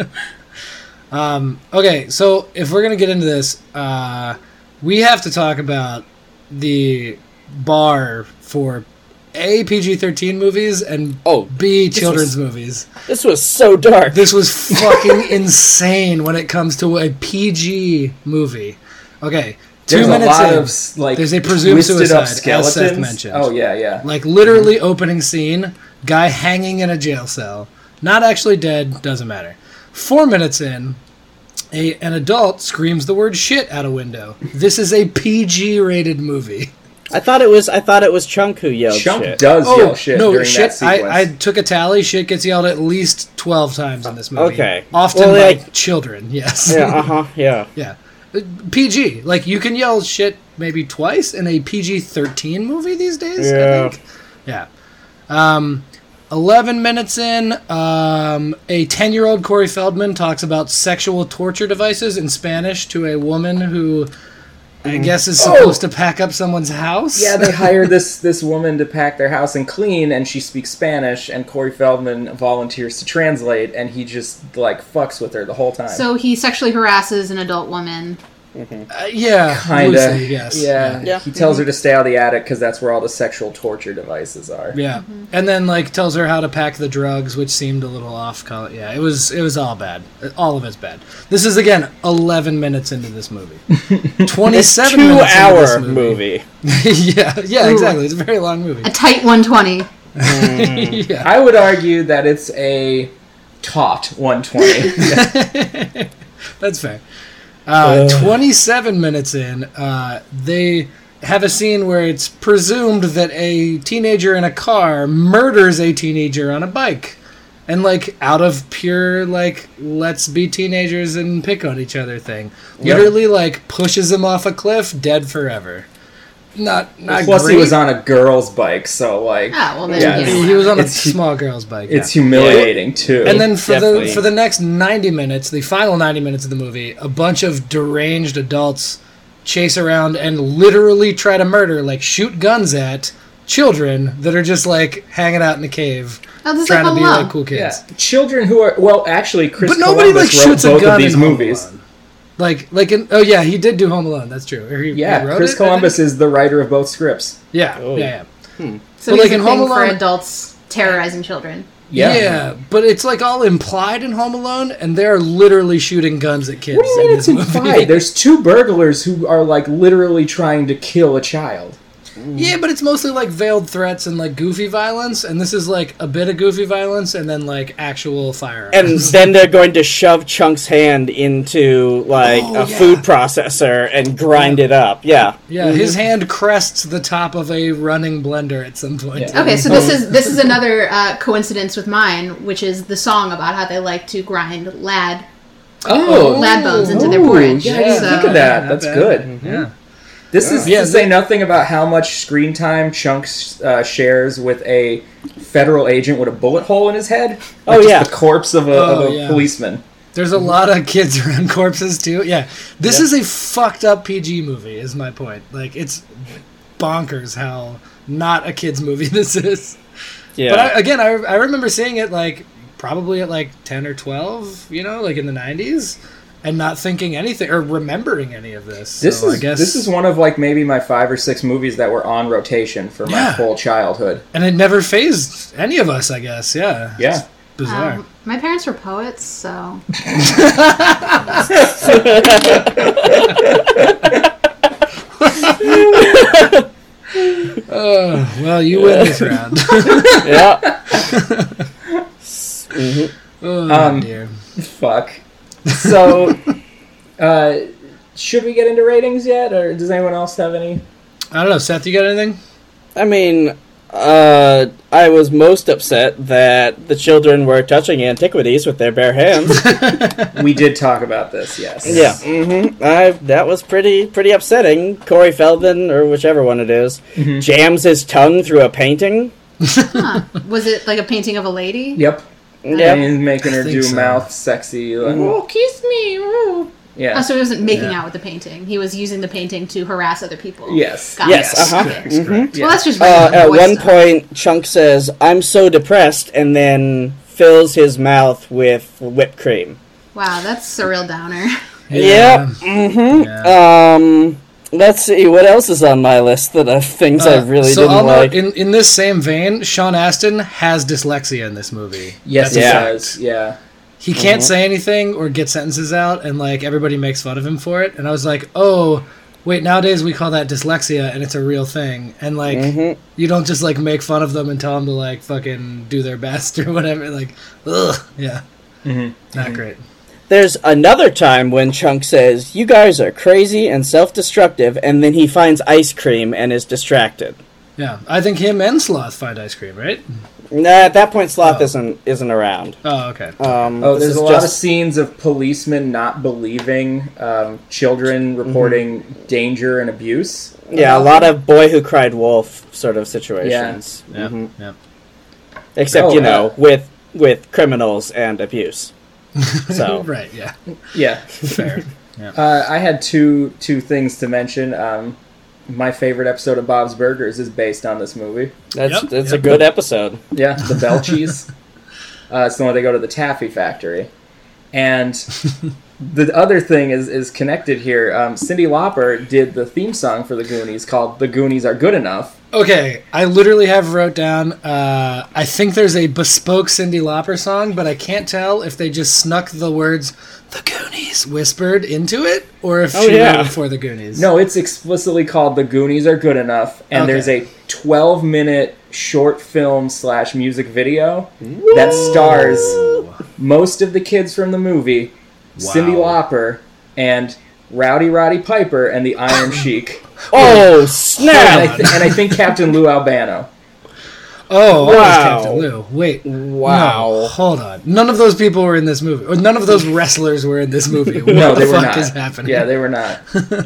Okay, so if we're going to get into this, we have to talk about the bar for A, PG-13 movies, and B, children's movies. This was so dark. This was fucking insane when it comes to a PG movie. Okay, There's 2 minutes a lot in, of there's a presumed suicide, as Seth mentioned. Oh, yeah. Literally opening scene, guy hanging in a jail cell. Not actually dead, doesn't matter. 4 minutes in, an adult screams the word shit out a window. This is a PG-rated movie. I thought it was Chunk who yelled Chunk shit. does yell shit no, during shit. that sequence. I took a tally. Shit gets yelled at least 12 times in this movie. Okay. Often Well, by like- children. Yes. Yeah, yeah. Yeah. PG. Like, you can yell shit maybe twice in a PG-13 movie these days, Yeah. I think. Yeah. 11 minutes in, a 10-year-old Corey Feldman talks about sexual torture devices in Spanish to a woman who I guess is supposed to pack up someone's house. Yeah, they hire this woman to pack their house and clean, and she speaks Spanish, and Corey Feldman volunteers to translate, and he just, like, fucks with her the whole time. So he sexually harasses an adult woman. Yeah. Kinda. Loosely, yes. Yeah. Yeah. He tells her to stay out of the attic because that's where all the sexual torture devices are. Yeah, and then like tells her how to pack the drugs, which seemed a little off color. Yeah, it was all bad. All of it's bad. This is again 11 minutes into this movie. 27 minutes into this 2-hour movie. yeah, exactly. It's a very long movie. A tight 120. Yeah, I would argue that it's a taut 120. that's fair. 27 minutes in, they have a scene where it's presumed that a teenager in a car murders a teenager on a bike. And, like, out of pure, like, let's be teenagers and pick on each other thing. Literally, like, pushes him off a cliff, dead forever. Not Plus, great. he was on a girl's bike, so, like... Ah, well, then, Yeah, yeah. He was on a It's- small girl's bike. It's yeah. humiliating, too. And then for Definitely. the next 90 minutes, the final 90 minutes of the movie, a bunch of deranged adults chase around and literally try to murder, like shoot guns at children that are just like hanging out in a cave, Oh, this is trying like to be Home Alone. like cool Yeah, kids. children who are... Well, actually, Chris But nobody like Columbus shoots wrote a both gun of these in Home movies. Alone. Like in, oh yeah, he did do Home Alone. That's true. Or he Yeah, wrote Chris it, I think? Columbus is the writer of both scripts. Yeah, Oh. yeah. So But, he's like, a in Home thing for Alone- adults terrorizing children. Yeah, but it's like all implied in Home Alone, and they're literally shooting guns at kids. What do you in mean this it's movie. implied? There's two burglars who are, like, literally trying to kill a child. Yeah, but it's mostly like veiled threats and like goofy violence, and this is like a bit of goofy violence and then like actual firearms. And then they're going to shove Chunk's hand into, like, Oh, a yeah. food processor and grind it up. Yeah. yeah, his hand crests the top of a running blender at some point. Yeah. Okay, so this is another coincidence with mine, which is the song about how they like to grind lad bones into their porridge. Yeah, I didn't So- think of that. Not That's bad. good. Yeah. This is Yeah, to say nothing about how much screen time Chunk shares with a federal agent with a bullet hole in his head. Oh, Like, just yeah. the corpse of a yeah. policeman. There's a lot of kids around corpses too. Yeah, this is a fucked up PG movie. Is my point. Like it's bonkers how not a kids movie this is. Yeah. But I remember seeing it like probably at like 10 or 12, you know, like in the 90s, and not thinking anything or remembering any of this. This So is I guess, this is one of like maybe my 5 or 6 movies that were on rotation for my Yeah. whole childhood. and it never phased any of us. I guess. Yeah. Yeah. Bizarre. My parents were poets, so Well, you win this round. yeah. Oh dear. Fuck. So, should we get into ratings yet, or does anyone else have any? I don't know, Seth. You got anything? I mean, I was most upset that the children were touching antiquities with their bare hands. We did talk about this. Yes. Yeah, that was pretty upsetting. Corey Feldman, or whichever one it is, jams his tongue through a painting. was it like a painting of a lady? Yep. Yeah, And he's making her think do so. mouth sexy. Like, oh, kiss me. Oh. Yeah. Oh, so he wasn't making Yeah. out with the painting. He was using the painting to harass other people. Yes. Got yes, it. Correct, correct. Well, that's just at regular boy one stuff. point, Chunk says, "I'm so depressed," and then fills his mouth with whipped cream. Wow, that's a real downer. Yep. Yeah. Let's see what else is on my list that things I really so didn't I'll like. note, in this same vein, Sean Astin has dyslexia in this movie. Yes, he Yeah. does. Yeah. He can't say anything or get sentences out, and like everybody makes fun of him for it. And I was like, oh, wait, nowadays we call that dyslexia, and it's a real thing. And like, you don't just like make fun of them and tell them to like fucking do their best or whatever. Like, ugh, yeah, not great. there's another time when Chunk says, "You guys are crazy and self-destructive," and then he finds ice cream and is distracted. Yeah, I think him and Sloth find ice cream, right? Nah, at that point, Sloth isn't around. Oh, okay. There's a lot of scenes of policemen not believing children reporting danger and abuse. Yeah, a lot of boy who cried wolf sort of situations. Yeah. Yeah. Except, with criminals and abuse. So Right, yeah. Yeah. Fair. Yeah. I had two things to mention. My favorite episode of Bob's Burgers is based on this movie. That's a good episode. Yeah, the Belchies. It's the one they go to the taffy factory. And the other thing is connected here. Cyndi Lauper did the theme song for the Goonies called "The Goonies Are Good Enough." Okay, I literally have wrote down, I think there's a bespoke Cyndi Lauper song, but I can't tell if they just snuck the words, "The Goonies," whispered into it, or if she wrote it for the Goonies. No, it's explicitly called "The Goonies Are Good Enough," and there's a 12-minute short film / music video that stars most of the kids from the movie, Cyndi Lauper, and Rowdy Roddy Piper, and the Iron Sheik. Oh, snap! And I think Captain Lou Albano. Oh, wow. that was Captain Lou. Wait. Wow. No, hold on. None of those people were in this movie. Or none of those wrestlers were in this movie. What No, the they were fuck not. is happening? Yeah, they were not.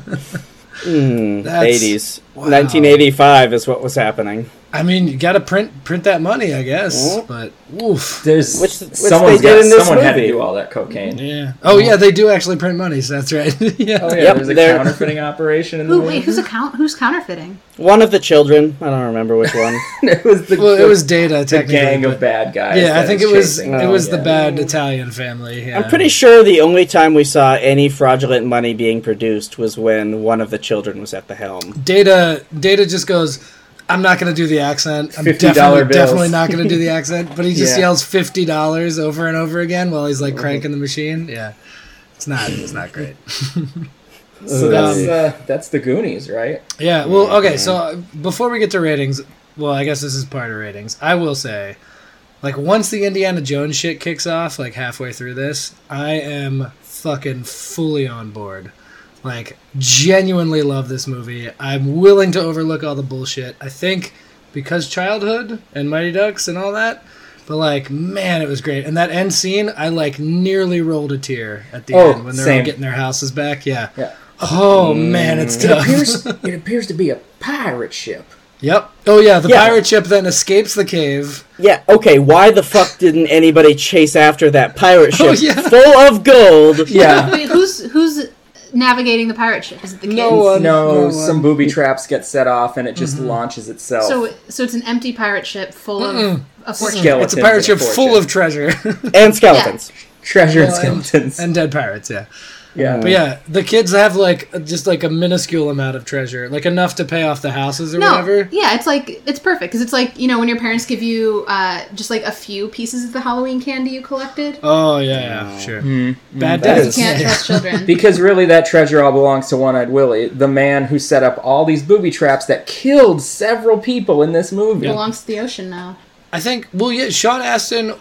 80s. 1985 is what was happening. I mean, you gotta print that money, I guess. But, oof. There's Which someone they did in this someone had to movie. do all that cocaine. Yeah. Oh, yeah, they do actually print money, so that's right. Yeah. Oh yeah, Yep, there's a they're- counterfeiting operation in the movie. Wait, who's counterfeiting? One of the children. I don't remember which one. It was the Well, it was Data, the technically. gang of but- bad guys. Yeah, I that think it was chasing it them. was the Yeah. bad Italian family. Yeah. I'm pretty sure the only time we saw any fraudulent money being produced was when one of the children was at the helm. Data just goes, I'm not going to do the accent. I'm $50 bills. definitely not going to do the accent. But he just Yeah. yells $50 over and over again while he's like cranking the machine. Yeah, it's not great. So that's the Goonies, right? Yeah. Well, okay. So before we get to ratings, well, I guess this is part of ratings. I will say, like, once the Indiana Jones shit kicks off, like halfway through this, I am fucking fully on board. Like, genuinely love this movie. I'm willing to overlook all the bullshit. I think because childhood and Mighty Ducks and all that, but, like, man, it was great. And that end scene, I, like, nearly rolled a tear at the end when they're all same. getting their houses back. Yeah. Yeah. Oh, man, it's tough. It appears to be a pirate ship. Yep. Oh, yeah, the Yeah. pirate ship then escapes the cave. Yeah, okay, why the fuck didn't anybody chase after that pirate ship Oh, yeah. full of gold? Yeah. Wait, who's navigating the pirate ship? Is it the kids? No one. No, No, some booby traps get set off and it just launches itself. So it's an empty pirate ship full of a fortune. Skeletons It's a pirate ship and a full fortune. of treasure. And skeletons. Treasure and Well, skeletons. and dead pirates, yeah. yeah. But yeah, the kids have like just like a minuscule amount of treasure, like enough to pay off the houses or No, whatever. yeah, it's perfect because it's like, you know, when your parents give you just like a few pieces of the Halloween candy you collected. Oh yeah, sure. Bad that days. is- You can't trust children. Because really, that treasure all belongs to One-Eyed Willie, the man who set up all these booby traps that killed several people in this movie. Belongs to the ocean now. I think. Well, yeah, Sean Astin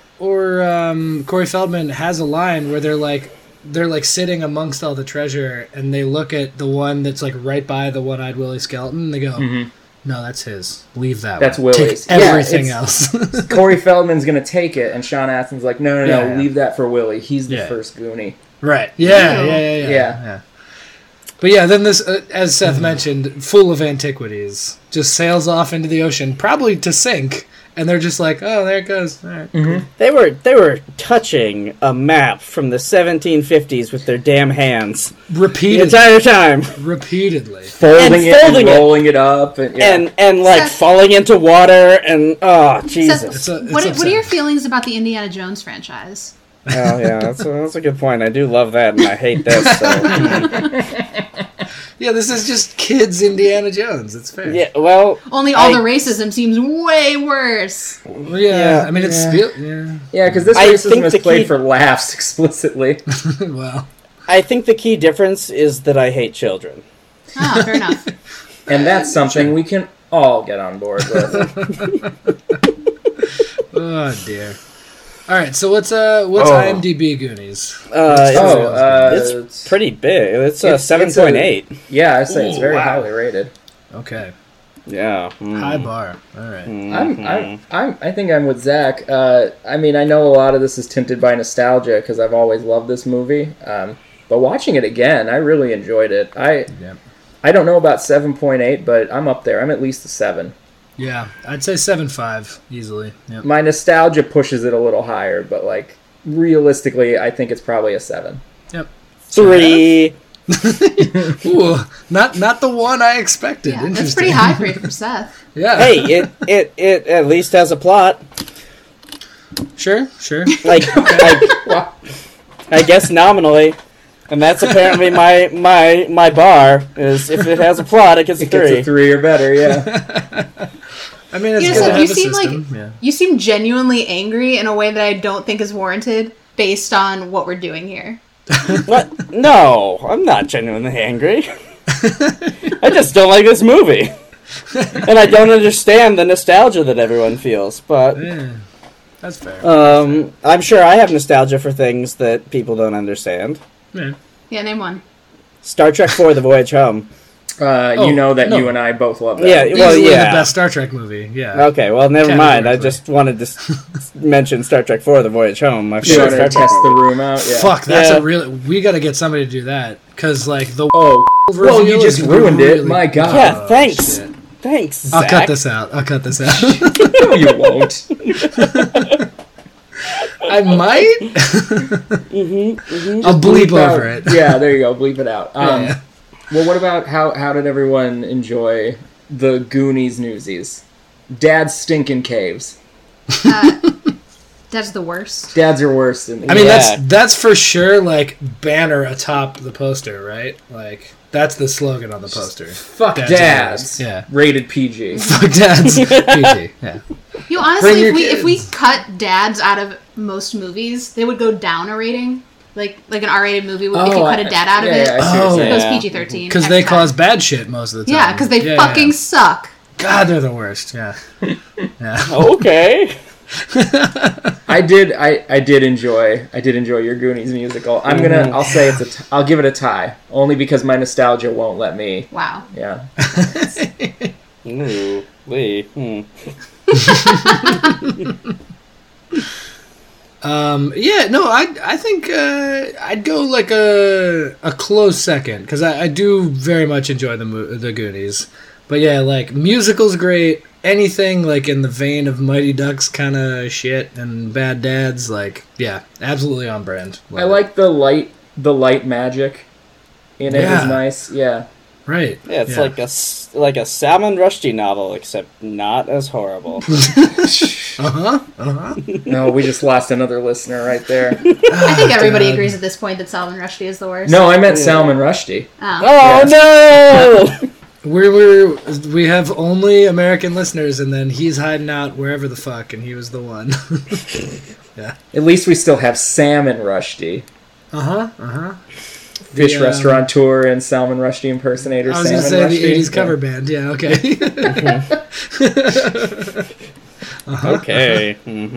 or Corey Feldman has a line where they're like sitting amongst all the treasure, and they look at the one that's like right by the One-Eyed Willie skeleton. And they go, "No, that's his. Leave that. That's one. Willie's." Take Yeah, everything it's- else." Corey Feldman's going to take it, and Sean Astin's like, no, Yeah. leave that for Willie. He's the Yeah. first Goonie. Right. Yeah. Ew. Yeah. But yeah, then this, as Seth mentioned, full of antiquities, just sails off into the ocean, probably to sink. And they're just like, oh, there it goes. All right, cool. They were touching a map from the 1750s with their damn hands the Repeatedly. entire time. Repeatedly. Folding it folding and it. rolling it up. And, yeah. And like Seth- falling into water and oh Jesus. Seth, it's what are upsetting. your feelings about the Indiana Jones franchise? Oh yeah, that's a good point. I do love that, and I hate this. So Yeah, this is just kids Indiana Jones. It's fair. yeah, well, Only all the racism seems way worse. Well, yeah, Yeah. I mean, it's... Yeah. Yeah, because this I racism think is the played key- for laughs explicitly. Well, I think the key difference is that I hate children. Oh, fair enough. And that's something we can all get on board with. oh, dear. All right, so what's IMDb Goonies? It's pretty big. It's a 7.8. Yeah, I say it's very wow. highly rated. Okay, Yeah. high bar. All right. I think I'm with Zach. I mean, I know a lot of this is tinted by nostalgia because I've always loved this movie. But watching it again, I really enjoyed it. I don't know about 7.8, but I'm up there. I'm at least a 7. Yeah, I'd say 7.5 easily. Yep. My nostalgia pushes it a little higher, but like realistically, I think it's probably a 7. Yep. 3. Ooh, not the one I expected. Yeah, that's Interesting. pretty high for you from Seth. Yeah. Hey, it at least has a plot. Sure. Like, I guess nominally. And that's apparently my bar, is if it has a plot, it gets a 3. It gets a 3 or better, yeah. I mean, it's You good know, to Seth, have you a seem system. like Yeah. you seem genuinely angry in a way that I don't think is warranted based on what we're doing here. What? No, I'm not genuinely angry. I just don't like this movie. And I don't understand the nostalgia that everyone feels, but Yeah, that's fair. I'm sure I have nostalgia for things that people don't understand. Yeah. Yeah, name one. Star Trek IV: The Voyage Home. You know that no. you and I both love that. Yeah, well, Easily yeah. the best Star Trek movie. Yeah. Okay, well, never mind. I Categorically. just wanted to mention Star Trek IV: The Voyage Home. My You favorite want Star to Trek test the movie. room out? Yeah. Fuck, that's Yeah. a really. We got to get somebody to do that because like the. Oh, well, reveal you just is ruined it. really- My God. Yeah, Oh, thanks. shit. Thanks, Zach. I'll cut this out. No, you won't. I might. I'll bleep out. over it. Yeah, there you go. Bleep it out. Yeah. Well, what about how did everyone enjoy the Goonies newsies? Dad's stinking caves. That's the worst. Dads are worse than. I mean, Yeah. that's for sure. Like banner atop the poster, right? Like that's the slogan on the poster. fuck Dads dads. are worse. Yeah. Rated PG. Fuck dads. PG. Yeah. You Bring honestly, your if we kids. cut dads out of most movies, they would go down a rating. Like an R-rated movie, if you Oh, cut a dad out of yeah, it, yeah, I see what you're Oh. it saying. goes Yeah. PG-13. Because they Extra bad. cause bad shit most of the time. Yeah, because they Yeah, fucking yeah. suck. God, they're the worst. Yeah. Yeah. Okay. I did enjoy your Goonies musical. I'll say I'll give it a tie, only because my nostalgia won't let me. Wow. Yeah. Ooh, Lee. Yeah, no, I think I'd go like a close second because I do very much enjoy the Goonies, but yeah, like musical's great. Anything like in the vein of Mighty Ducks kind of shit and Bad Dads, like yeah, absolutely on brand. I like the light magic in it Yeah. is nice. Yeah. right. Yeah, it's like a Salman Rushdie novel, except not as horrible. No, we just lost another listener right there. I think everybody God. agrees at this point that Salman Rushdie is the worst. No, I meant Salman Rushdie. Oh. Oh no! We have only American listeners, and then he's hiding out wherever the fuck, and he was the one. At least we still have Salmon Rushdie. Fish The, restaurateur and Salman Rushdie impersonator. I was going to Salmon say the Rushdie. 80s cover band. Yeah, okay. Okay.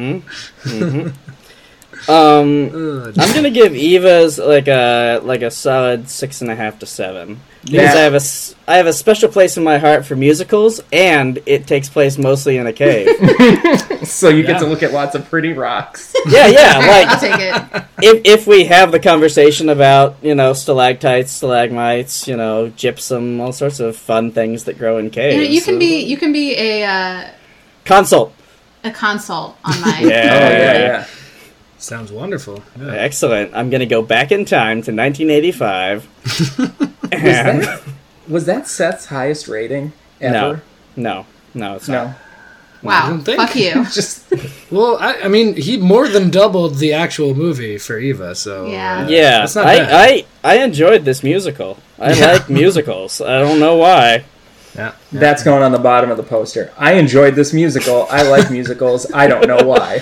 I'm gonna give Eva's like a solid 6.5 to 7 because I have a special place in my heart for musicals, and it takes place mostly in a cave. So you get to look at lots of pretty rocks. Yeah, I'll like take it. if we have the conversation about stalactites, stalagmites, gypsum, all sorts of fun things that grow in caves. You can be a consult. consult on my. Yeah. Sounds wonderful. Yeah. Excellent. I'm going to go back in time to 1985. And Was that Seth's highest rating ever? no, it's No. not. I Wow. don't think. Fuck you. Just Well, I mean, he more than doubled the actual movie for Eva, so Yeah. Yeah, that's not bad. I enjoyed this musical. I like musicals. I don't know why. Yeah. that's going on the bottom of the poster. I enjoyed this musical. I like musicals. I don't know why.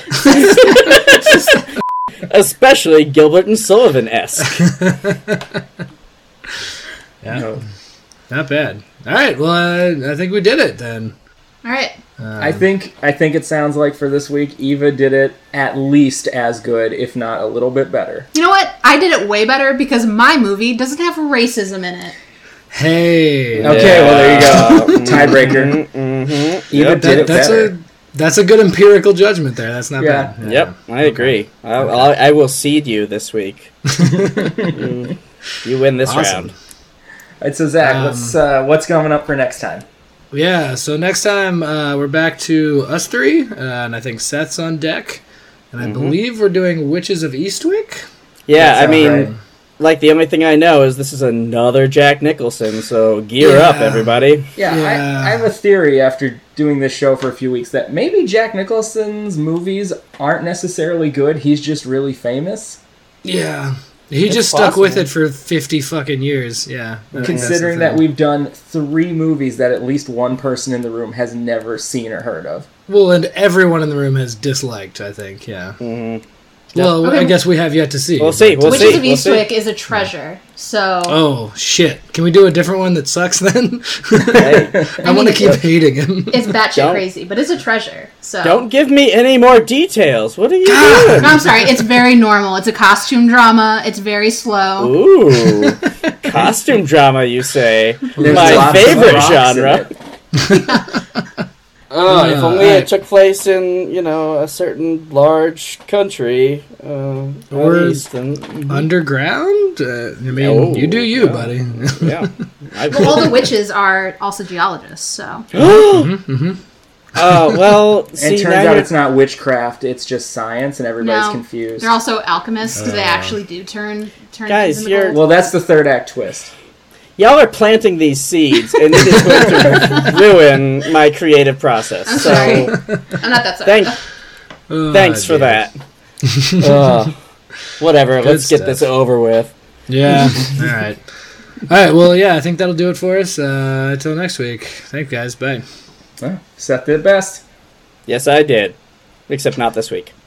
Especially Gilbert and Sullivan-esque. Yeah. Not bad. All right, well, I think we did it then. All right. I think it sounds like for this week, Eva did it at least as good, if not a little bit better. You know what? I did it way better because my movie doesn't have racism in it. Hey. Okay, well, there you go. Tiebreaker. Eva did it better. That's a good empirical judgment there. That's not bad. Yeah. Yep, I agree. I will seed you this week. You win this round. All right, so Zach, what's coming up for next time? Yeah, so next time we're back to us three, and I think Seth's on deck, and I believe we're doing Witches of Eastwick. Yeah, I mean, like the only thing I know is this is another Jack Nicholson, so gear up, everybody. Yeah. I have a theory after doing this show for a few weeks that maybe Jack Nicholson's movies aren't necessarily good. He's just really famous. Yeah. He just stuck with it for 50 fucking years, yeah. Considering that we've done 3 movies that at least one person in the room has never seen or heard of. Well, and everyone in the room has disliked, I think, yeah. Mm-hmm. Well, okay. I guess we have yet to see. We'll see. Witches of Eastwick is a treasure, so... Oh, shit. Can we do a different one that sucks then? I want to keep hating him. It's batshit crazy, but it's a treasure, so... Don't give me any more details. What are you doing? No, I'm sorry. It's very normal. It's a costume drama. It's very slow. Ooh. Costume drama, you say? My favorite genre. If only it took place in, a certain large country. Or underground? You do you, buddy. Yeah. Well, all the witches are also geologists, so... Oh, well, see, it turns out it's not witchcraft, it's just science, and everybody's confused. They're also alchemists, because they actually do turn guys, things into gold. Well, that's the third act twist. Y'all are planting these seeds, and it is going to ruin my creative process. I'm sorry. I'm not that sorry. Thanks for that. Whatever, let's get this over with. Yeah, all right. All right, well, yeah, I think that'll do it for us. Until next week. Thanks, guys. Bye. Seth did best. Yes, I did. Except not this week.